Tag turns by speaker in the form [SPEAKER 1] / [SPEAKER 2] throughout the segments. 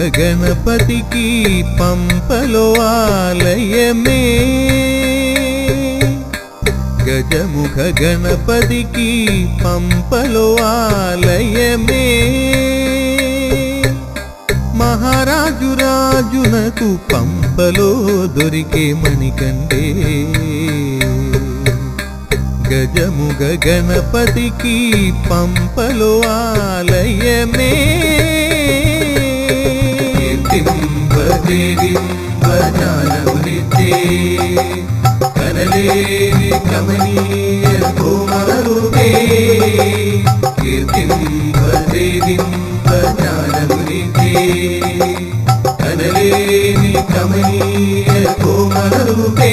[SPEAKER 1] గణపతికి పంపలో ఆలయమే గజముఖ గణపతికి పంపలో ఆలయమే మహారాజు రాజునకు పంపలో దొరికే మణికండే గజముఖ గణపతికి పంపలో ఆలయమే కనలేని కమనీయ కోమరుడే కనలేని కమనీయ కోమరుడే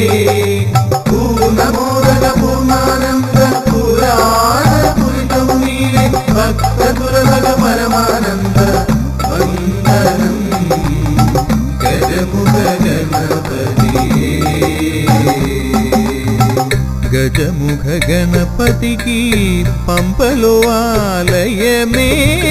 [SPEAKER 1] పూర్ణమోదక పూర్ణానంద పురాణ పురితము నీవే భక్త దుర్లభ పరమానంద వందనం గజముఖ గణపతి గజముఖ గణపతికి పంపలో ఆలయమే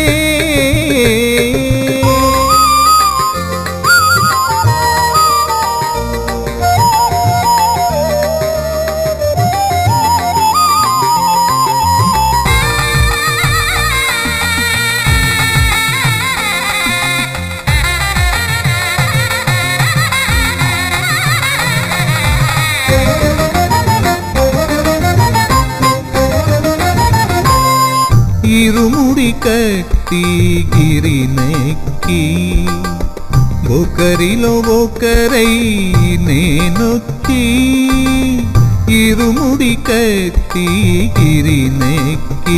[SPEAKER 1] ఇరుముడి కట్టి గిరినెక్కి ఒకరిలో ఒకరై నేనొచ్చి ఇరుముడి కట్టి గిరినెక్కి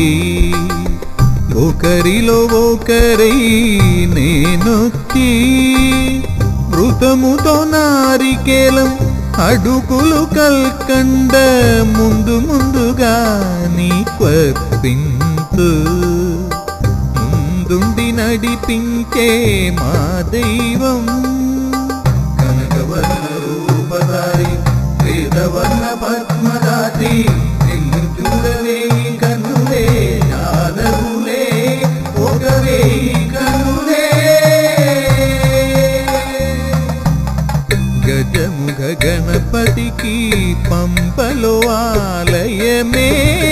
[SPEAKER 1] ఒకరిలో ఒకరై నేనొచ్చి మృతముతో నారికేలం అడుగులు కల్కండ ముందు ముందుగా నీకు ముందుండి నడిపించే మా దైవం కనకవర్ణ రూపధారి వేదవర్ణ పద్మదాతి నిన్ను చూడవే కన్నులే నాలుగులే ఒకవే కన్నులే గజముఖ గణపతికి పంపలో ఆలయమే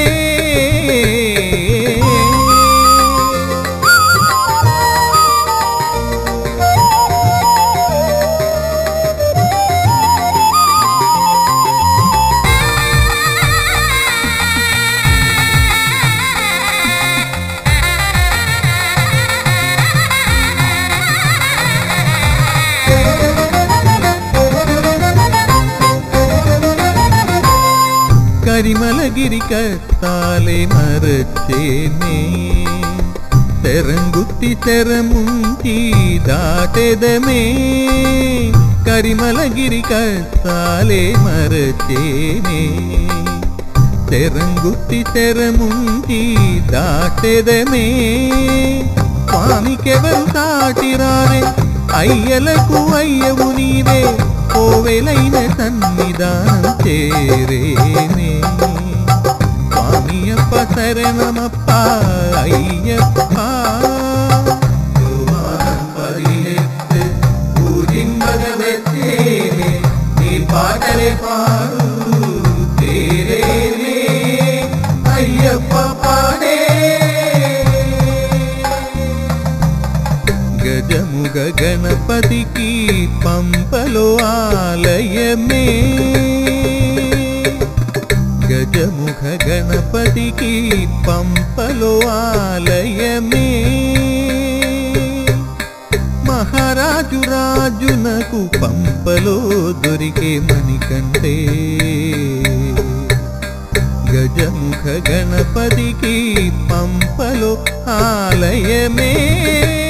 [SPEAKER 1] కరిమలగిరి కట్టాలే మరచేనే తెరంగుత్తి తెరముంచి దాటెదమే కరిమలగిరి కట్టాలే మరచేనే తెరంగుత్తి తెరముంచి దాటెదమే స్వామికెవరు సాటిరారే అయ్యలకు అయ్యవు నీవే కోవెలైన సన్నిధానం చేరేనే స్వామియప్ప శరణమప్ప అయ్యప్ప నీ పాటలే పాడు తేరేనే అయ్యప్ప పాడే గజముఖ గణపతికి పంపలో ఆలయమే గజముఖ గణపతికి పంపలో ఆలయమే మహారాజు రాజునకు పంపలో దొరికే మణికంటే గజముఖ గణపతికి పంపలో ఆలయమే